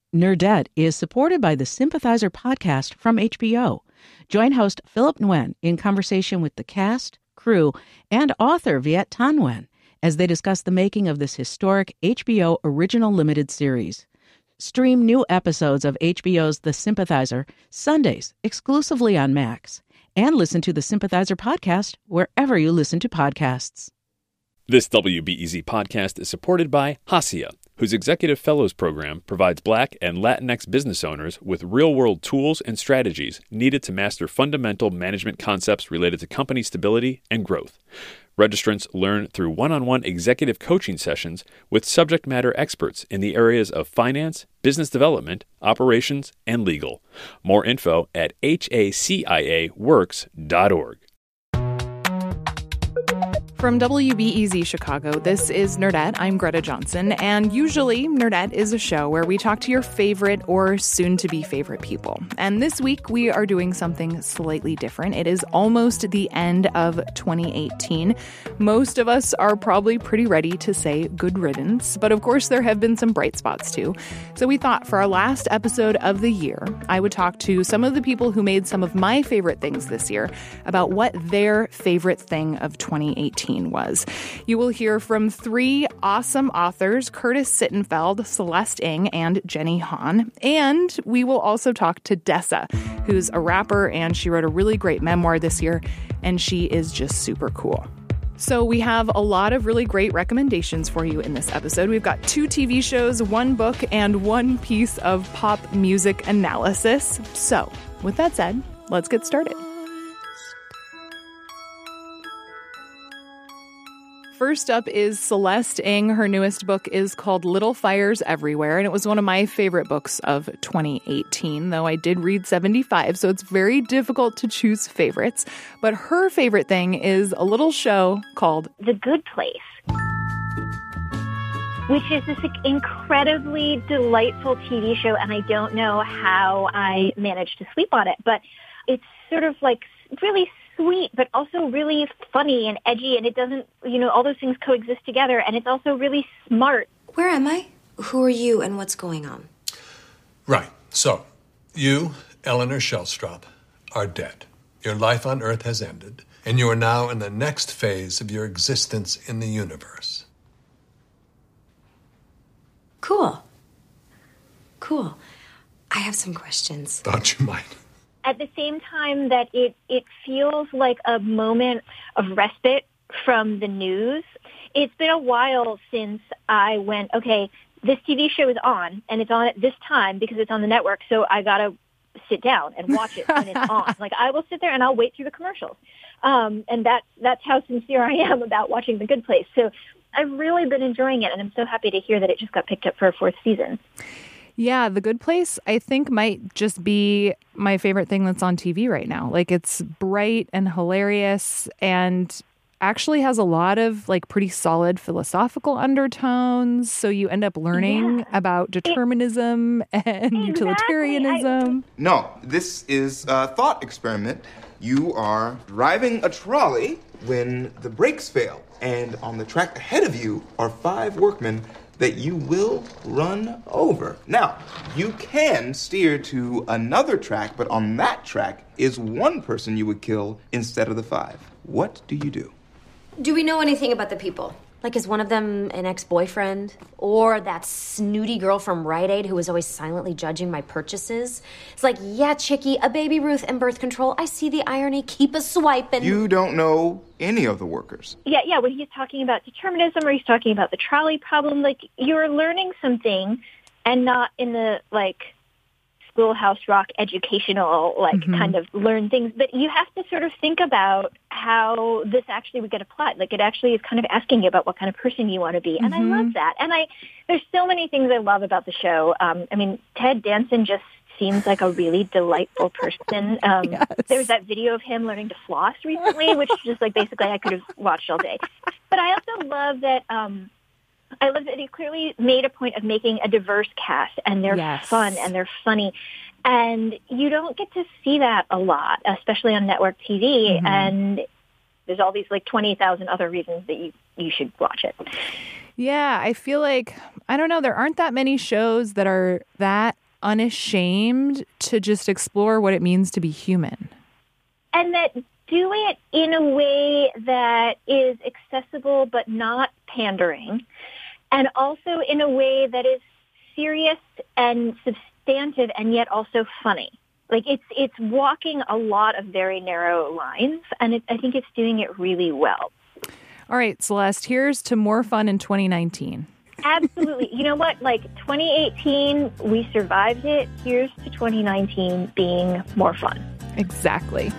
Nerdette is supported by the Sympathizer podcast from HBO. Join host Philip Nguyen in conversation with the cast, crew, and author Viet Thanh Nguyen as they discuss the making of this historic HBO original limited series. Stream new episodes of HBO's The Sympathizer Sundays exclusively on Max, and listen to the Sympathizer podcast wherever you listen to podcasts. This WBEZ podcast is supported by Hacia, whose Executive Fellows Program provides Black and Latinx business owners with real-world tools and strategies needed to master fundamental management concepts related to company stability and growth. Registrants learn through one-on-one executive coaching sessions with subject matter experts in the areas of finance, business development, operations, and legal. More info at haciaworks.org. From WBEZ Chicago, this is Nerdette. I'm Greta Johnson, and usually Nerdette is a show where we talk to your favorite or soon-to-be favorite people. And this week, we are doing something slightly different. It is almost the end of 2018. Most of us are probably pretty ready to say good riddance, but of course there have been some bright spots too. So we thought for our last episode of the year, I would talk to some of the people who made some of my favorite things this year about what their favorite thing of 2018 was. You will hear from three awesome authors, Curtis Sittenfeld, Celeste Ng, and Jenny Han. And we will also talk to Dessa, who's a rapper, and she wrote a really great memoir this year, and she is just super cool. So we have a lot of really great recommendations for you in this episode. We've got 2 TV shows, 1 book, and 1 piece of pop music analysis. So with that said, let's get started. First up is Celeste Ng. Her newest book is called Little Fires Everywhere, and it was one of my favorite books of 2018, though I did read 75, so it's very difficult to choose favorites. But her favorite thing is a little show called The Good Place, which is this incredibly delightful TV show, and I don't know how I managed to sleep on it, but it's sort of like really sweet, but also really funny and edgy, and it doesn't, all those things coexist together, and it's also really smart. Where am I? Who are you, and what's going on? Right. So, you, Eleanor Shellstrop, are dead. Your life on Earth has ended, and you are now in the next phase of your existence in the universe. Cool. I have some questions. Thought you might. At the same time that it feels like a moment of respite from the news. It's been a while since I went, okay, this TV show is on, and it's on at this time because it's on the network, so I got to sit down and watch it when it's on. Like, I will sit there and I'll wait through the commercials. And that's how sincere I am about watching The Good Place. So I've really been enjoying it, and I'm so happy to hear that it just got picked up for a 4th season. Yeah, The Good Place, I think, might just be my favorite thing that's on TV right now. Like, it's bright and hilarious and actually has a lot of, like, pretty solid philosophical undertones. So you end up learning about determinism and utilitarianism. No, this is a thought experiment. You are driving a trolley when the brakes fail. And on the track ahead of you are 5 workmen that you will run over. Now, you can steer to another track, but on that track is 1 person you would kill instead of the 5. What do you do? Do we know anything about the people? Like, is one of them an ex-boyfriend? Or that snooty girl from Rite Aid who was always silently judging my purchases? It's like, yeah, chickie, a baby Ruth and birth control. I see the irony. Keep a swiping. You don't know any of the workers. Yeah, when he's talking about determinism or he's talking about the trolley problem, like, you're learning something and not in the, like, Schoolhouse Rock educational, kind of learn things. But you have to sort of think about how this actually would get applied. Like, it actually is kind of asking you about what kind of person you want to be. And I love that. And there's so many things I love about the show. Ted Danson just seems like a really delightful person. Yes. There was that video of him learning to floss recently, which just, like, basically I could have watched all day. But I also love that he clearly made a point of making a diverse cast, and they're fun and they're funny. And you don't get to see that a lot, especially on network TV. And there's all these, like, 20,000 other reasons that you should watch it. Yeah, I feel like, I don't know, there aren't that many shows that are that unashamed to just explore what it means to be human. And that do it in a way that is accessible but not pandering, and also in a way that is serious and substantive and yet also funny. Like it's walking a lot of very narrow lines, and I think it's doing it really well. All right, Celeste, here's to more fun in 2019. Absolutely. You know what? Like 2018, we survived it. Here's to 2019 being more fun. Exactly.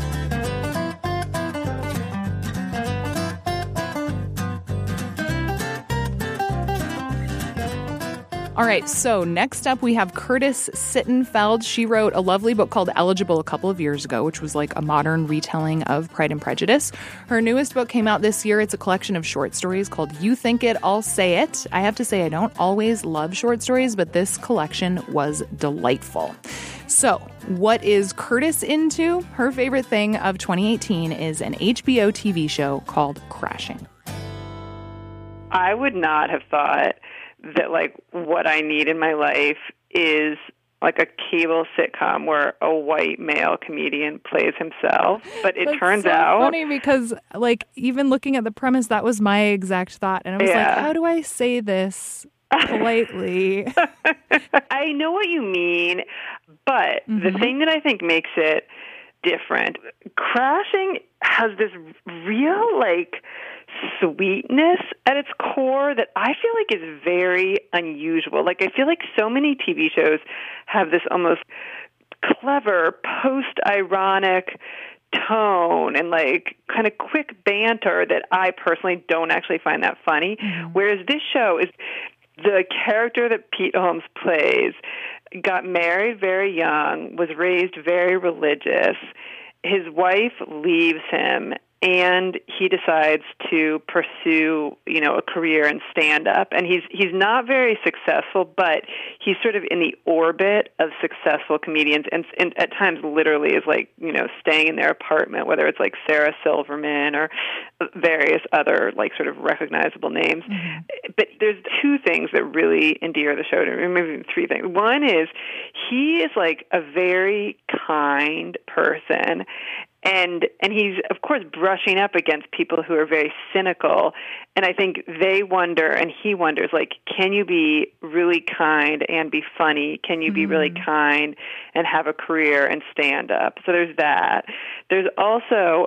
All right, so next up we have Curtis Sittenfeld. She wrote a lovely book called Eligible a couple of years ago, which was like a modern retelling of Pride and Prejudice. Her newest book came out this year. It's a collection of short stories called You Think It, I'll Say It. I have to say I don't always love short stories, but this collection was delightful. So, what is Curtis into? Her favorite thing of 2018 is an HBO TV show called Crashing. I would not have thought that, like, what I need in my life is like a cable sitcom where a white male comedian plays himself. But it turns out... It's funny because, like, even looking at the premise, that was my exact thought. And I was like, how do I say this politely? I know what you mean, but the thing that I think makes it different, Crashing has this real, like, sweetness at its core that I feel like is very unusual. Like, I feel like so many TV shows have this almost clever, post-ironic tone and, like, kind of quick banter that I personally don't actually find that funny. Whereas this show is the character that Pete Holmes plays got married very young, was raised very religious. His wife leaves him, and he decides to pursue, you know, a career in stand-up. And he's not very successful, but he's sort of in the orbit of successful comedians, and at times literally is, like, you know, staying in their apartment, whether it's like Sarah Silverman or various other, like, sort of recognizable names. But there's two things that really endear the show to me, maybe three things. One is he is, like, a very kind person. And he's, of course, brushing up against people who are very cynical. And I think they wonder, and he wonders, like, can you be really kind and be funny? Can you be really kind and have a career and stand up? So there's that. There's also,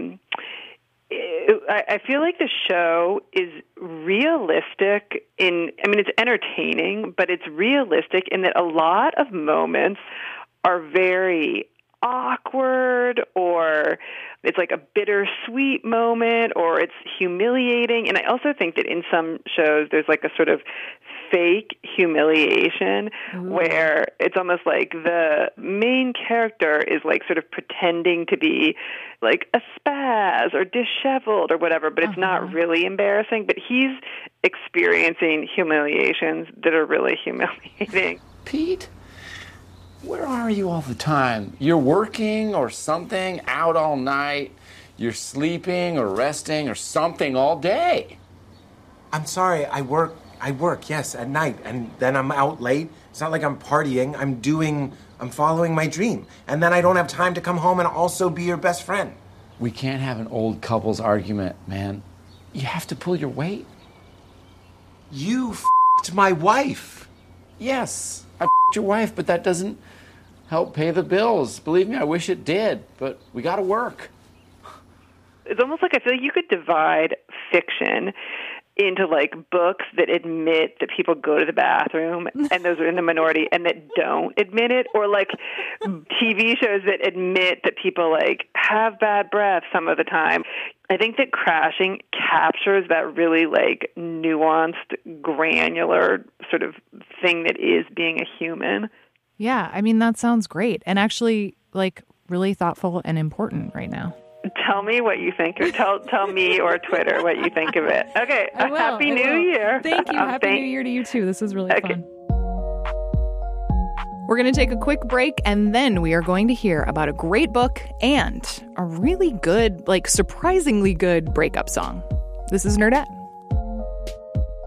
I feel like the show is realistic it's entertaining, but it's realistic in that a lot of moments are very awkward, or it's like a bittersweet moment, or it's humiliating. And I also think that in some shows there's like a sort of fake humiliation where it's almost like the main character is like sort of pretending to be like a spaz or disheveled or whatever, but it's not really embarrassing, but he's experiencing humiliations that are really humiliating. Pete? Where are you all the time? You're working or something, out all night. You're sleeping or resting or something all day. I'm sorry, I work, yes, at night, and then I'm out late. It's not like I'm partying. I'm following my dream. And then I don't have time to come home and also be your best friend. We can't have an old couple's argument, man. You have to pull your weight. You f***ed my wife. Yes, I f***ed your wife, but that doesn't help pay the bills. Believe me, I wish it did, but we gotta work. It's almost like I feel like you could divide fiction into like books that admit that people go to the bathroom, and those are in the minority, and that don't admit it, or like TV shows that admit that people like have bad breath some of the time. I think that Crashing captures that really like nuanced, granular sort of thing that is being a human. Yeah, I mean, that sounds great, and actually like really thoughtful and important right now. Tell me what you think, or tell me or Twitter what you think of it. Okay, Happy New Year. Thank you. Happy New Year to you, too. This was really fun. We're going to take a quick break, and then we are going to hear about a great book and a really good, like surprisingly good breakup song. This is Nerdette.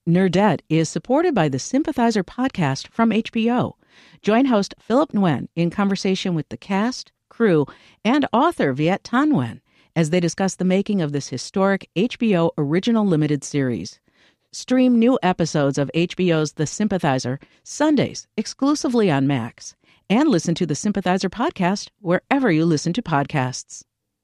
Nerdette is supported by the Sympathizer podcast from HBO. Join host Philip Nguyen in conversation with the cast, crew, and author Viet Thanh Nguyen as they discuss the making of this historic HBO original limited series. Stream new episodes of HBO's The Sympathizer Sundays exclusively on Max, and listen to the Sympathizer podcast wherever you listen to podcasts.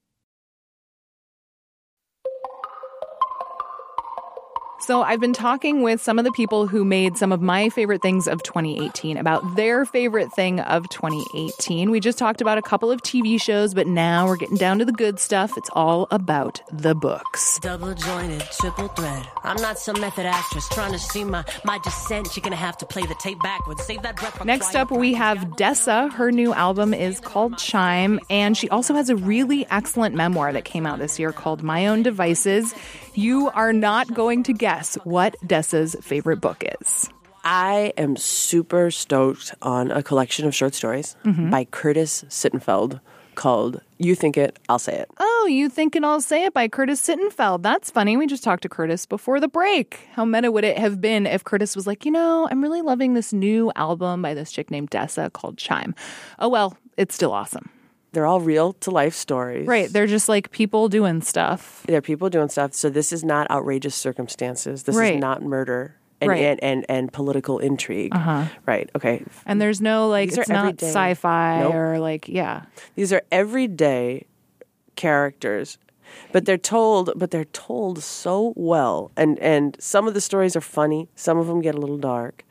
So I've been talking with some of the people who made some of my favorite things of 2018 about their favorite thing of 2018. We just talked about a couple of TV shows, but now we're getting down to the good stuff. It's all about the books. Double jointed, triple thread. I'm not some method actress trying to see my descent. You're gonna have to play the tape backwards. Save that breath. Next up, we have Dessa. Her new album is called Chime, and she also has a really excellent memoir that came out this year called My Own Devices. You are not going to guess what Dessa's favorite book is. I am super stoked on a collection of short stories by Curtis Sittenfeld called You Think It, I'll Say It. Oh, You Think It, I'll Say It by Curtis Sittenfeld. That's funny. We just talked to Curtis before the break. How meta would it have been if Curtis was like, I'm really loving this new album by this chick named Dessa called Chime. Oh, well, it's still awesome. They're all real-to-life stories. Right. They're just like people doing stuff. They're people doing stuff. So this is not outrageous circumstances. This is not murder and political intrigue. Right. Okay. And there's no, it's not everyday. sci-fi Nope. or These are everyday characters. But they're told so well. And some of the stories are funny. Some of them get a little dark.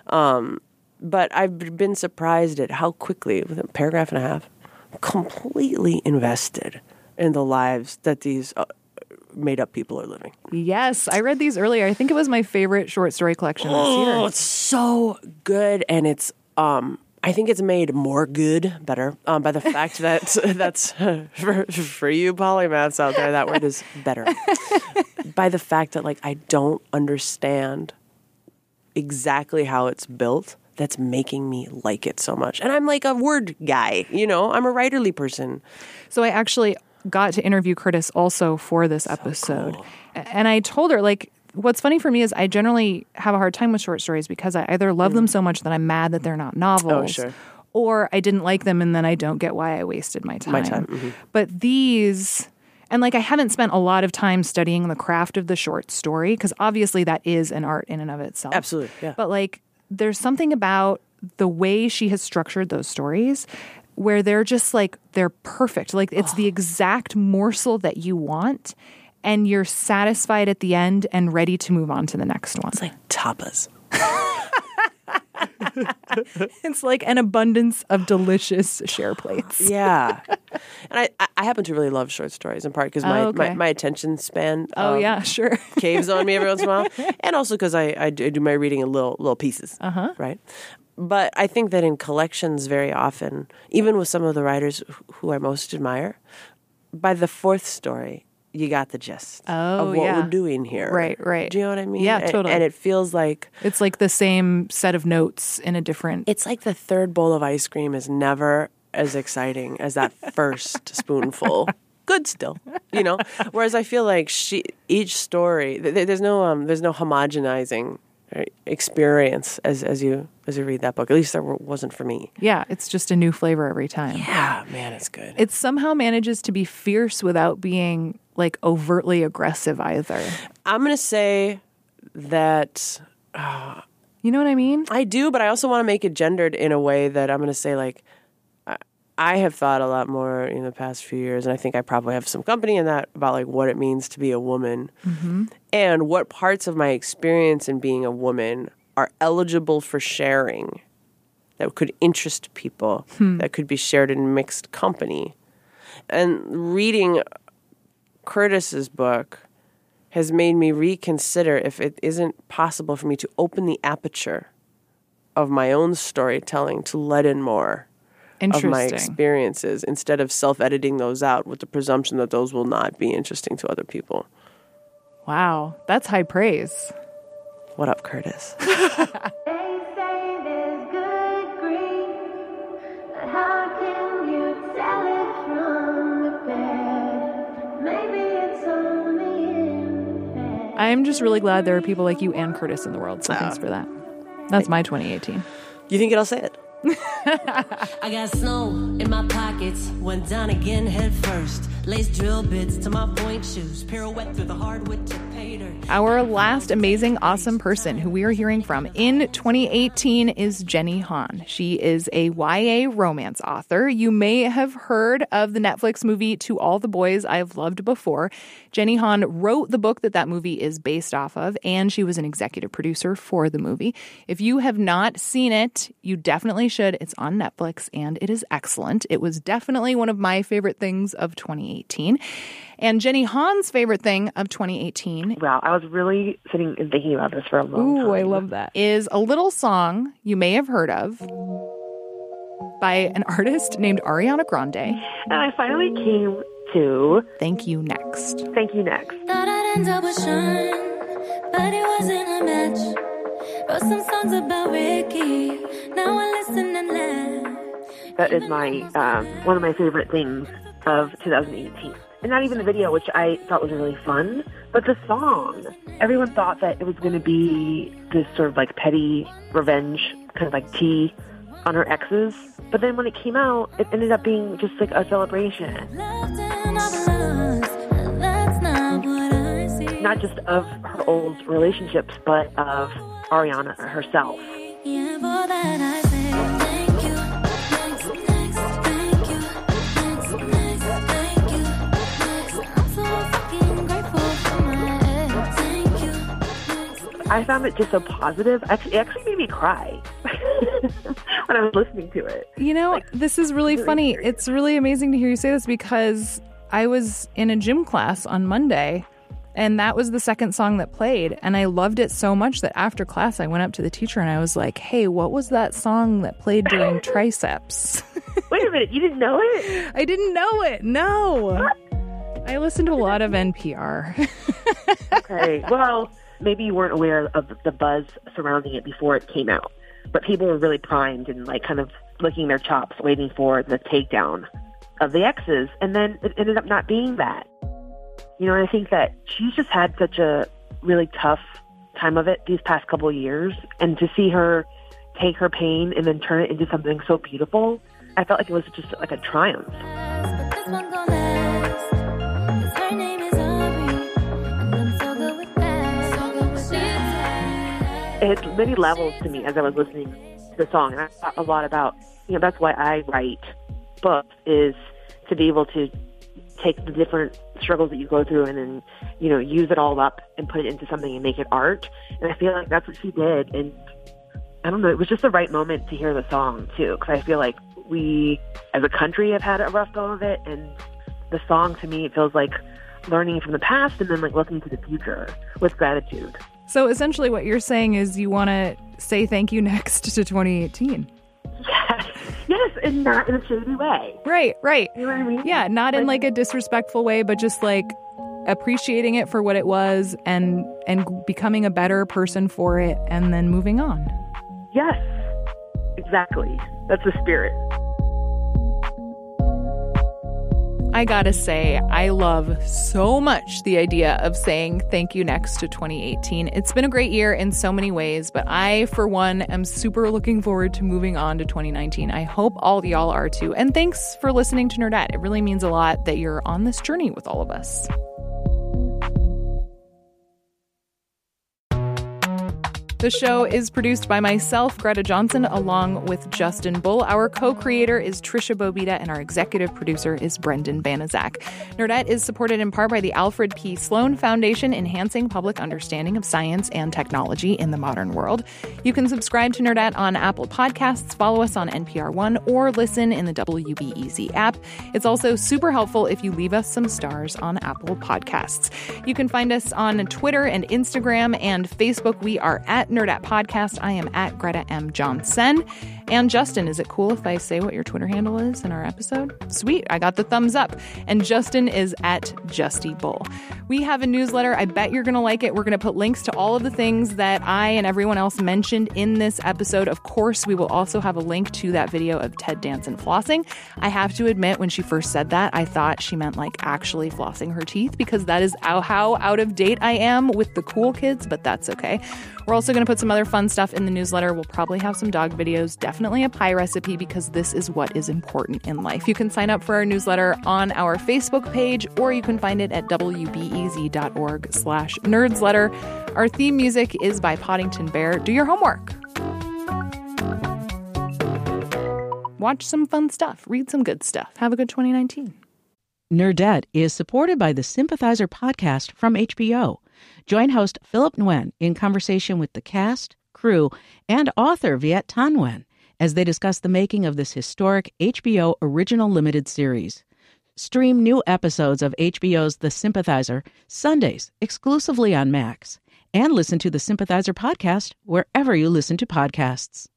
But I've been surprised at how quickly, within a paragraph and a half, completely invested in the lives that these made-up people are living. Yes, I read these earlier. I think it was my favorite short story collection this year. Oh, it's so good, and it's I think it's made better by the fact that that's for you polymaths out there. That word is better. By the fact that I don't understand exactly how it's built. That's making me like it so much. And I'm a word guy, I'm a writerly person. So I actually got to interview Curtis also for this episode. Cool. And I told her, what's funny for me is I generally have a hard time with short stories because I either love them so much that I'm mad that they're not novels. Oh, sure. Or I didn't like them and then I don't get why I wasted my time. But these... And I haven't spent a lot of time studying the craft of the short story because obviously that is an art in and of itself. Absolutely, yeah. But there's something about the way she has structured those stories where they're just they're perfect. It's the exact morsel that you want and you're satisfied at the end and ready to move on to the next one. It's like tapas. It's like an abundance of delicious share plates. Yeah. And I happen to really love short stories, in part because my attention span sure. caves on me every once in a while. And also because I do my reading in little pieces, right? But I think that in collections very often, even with some of the writers who I most admire, by the fourth story, you got the gist of what we're doing here. Right. Do you know what I mean? Yeah, totally. And it feels like... It's like the same set of notes in a different... It's like the third bowl of ice cream is never as exciting as that first spoonful. Good still, Whereas I feel like each story, there's no homogenizing experience as you read that book. At least there wasn't for me. Yeah, it's just a new flavor every time. Yeah, man, it's good. It somehow manages to be fierce without being overtly aggressive either. I'm going to say that... you know what I mean? I do, but I also want to make it gendered in a way that I'm going to say I have thought a lot more in the past few years, and I think I probably have some company in that about what it means to be a woman and what parts of my experience in being a woman are eligible for sharing that could interest people, that could be shared in mixed company. And reading Curtis's book has made me reconsider if it isn't possible for me to open the aperture of my own storytelling to let in more of my experiences instead of self-editing those out with the presumption that those will not be interesting to other people. Wow, that's high praise. What up, Curtis? I'm just really glad there are people like you and Curtis in the world, so thanks for that. That's my 2018. You think it'll say it? I got snow in my pockets, went down again head first. Lace drill bits to my point shoes, pirouette through the hardwood to pay dirt. Our last amazing, awesome person who we are hearing from in 2018 is Jenny Han. She is a YA romance author. You may have heard of the Netflix movie To All the Boys I've Loved Before. Jenny Han wrote the book that movie is based off of, and she was an executive producer for the movie. If you have not seen it, you definitely should. It's on Netflix, and it is excellent. It was definitely one of my favorite things of 2018. And Jenny Han's favorite thing of 2018... Wow, I was really sitting and thinking about this for a long time. Ooh, I love that. ...is a little song you may have heard of by an artist named Ariana Grande. And I finally came to... Thank You Next. Thank You Next. Thought I'd end up with Sean, but it wasn't a match. Wrote some songs about Ricky, now I listen and laugh. That is my one of my favorite things of 2018. And not even the video, which I thought was really fun, but the song. Everyone thought that it was going to be this sort of like petty revenge, kind of like tea on her exes. But then when it came out, it ended up being just like a celebration. Not just of her old relationships, but of Ariana herself. Yeah, for that I say thank you. Next, thank you. Next, thank you. Next, I'm so fucking grateful for my ex. Thank you. I found it just so positive. It actually made me cry when I was listening to it. You know, this is really funny. It's really amazing to hear you say this because I was in a gym class on Monday, and that was the second song that played. And I loved it so much that after class, I went up to the teacher and I was like, hey, what was that song that played during triceps? Wait a minute, you didn't know it? I didn't know it, no. What? I listened to a lot of NPR. Okay, well, maybe you weren't aware of the buzz surrounding it before it came out. But people were really primed and like kind of licking their chops, waiting for the takedown of the exes. And then it ended up not being that. You know, and I think that she's just had such a really tough time of it these past couple of years. And to see her take her pain and then turn it into something so beautiful, I felt like it was just like a triumph. It had many levels to me as I was listening to the song. And I thought a lot about, you know, that's why I write books, is to be able to take the different struggles that you go through and then, you know, use it all up and put it into something and make it art. And I feel like that's what she did. And I don't know, it was just the right moment to hear the song too, because I feel like we as a country have had a rough go of it, and the song to me, it feels like learning from the past and then like looking to the future with gratitude. So essentially what you're saying is you want to say thank you next to 2018. Yes, and not in a shady way. Right. You know what I mean? Yeah, not in like a disrespectful way, but just like appreciating it for what it was and becoming a better person for it and then moving on. Yes, exactly. That's the spirit. I gotta say, I love so much the idea of saying thank you next to 2018. It's been a great year in so many ways, but I, for one, am super looking forward to moving on to 2019. I hope all of y'all are too. And thanks for listening to Nerdette. It really means a lot that you're on this journey with all of us. The show is produced by myself, Greta Johnson, along with Justin Bull. Our co-creator is Trisha Bobita, and our executive producer is Brendan Banaszak. Nerdette is supported in part by the Alfred P. Sloan Foundation, enhancing public understanding of science and technology in the modern world. You can subscribe to Nerdette on Apple Podcasts, follow us on NPR One, or listen in the WBEZ app. It's also super helpful if you leave us some stars on Apple Podcasts. You can find us on Twitter and Instagram and Facebook. We are at Nerdette Podcast. I am at Greta M. Johnson. And Justin, is it cool if I say what your Twitter handle is in our episode? Sweet, I got the thumbs up. And Justin is at JustyBull. We have a newsletter. I bet you're going to like it. We're going to put links to all of the things that I and everyone else mentioned in this episode. Of course, we will also have a link to that video of Ted Danson flossing. I have to admit, when she first said that, I thought she meant like actually flossing her teeth, because that is how out of date I am with the cool kids, but that's okay. We're also going to put some other fun stuff in the newsletter. We'll probably have some dog videos, definitely a pie recipe, because this is what is important in life. You can sign up for our newsletter on our Facebook page, or you can find it at wbez.org/nerdsletter. Our theme music is by Poddington Bear. Do your homework. Watch some fun stuff. Read some good stuff. Have a good 2019. Nerdette is supported by the Sympathizer podcast from HBO. Join host Philip Nguyen in conversation with the cast, crew, and author Viet Thanh Nguyen as they discuss the making of this historic HBO original limited series. Stream new episodes of HBO's The Sympathizer Sundays exclusively on Max, and listen to the Sympathizer podcast wherever you listen to podcasts.